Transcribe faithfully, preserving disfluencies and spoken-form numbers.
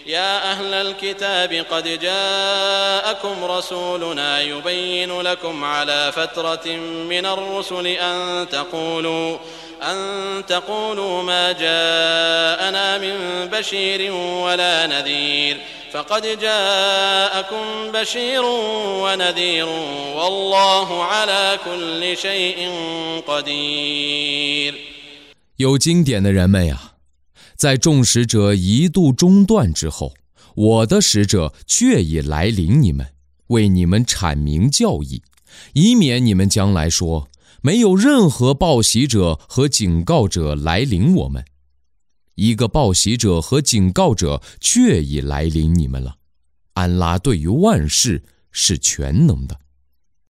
يا أهل الكتاب قد جاءكم رسولنا يبين لكم على فترة من الرسل أن تقولوا أن تقولوا ما جاءنا من بشير ولا نذير فقد جاءكم بشير ونذير والله على كل شيء قدير。 有经典的人们呀，在众使者一度中断之后，我的使者却已来临你们，为你们阐明教义，以免你们将来说没有任何报喜者和警告者来临我们。一个报喜者和警告者却已来临你们了。安拉对于万事是全能的。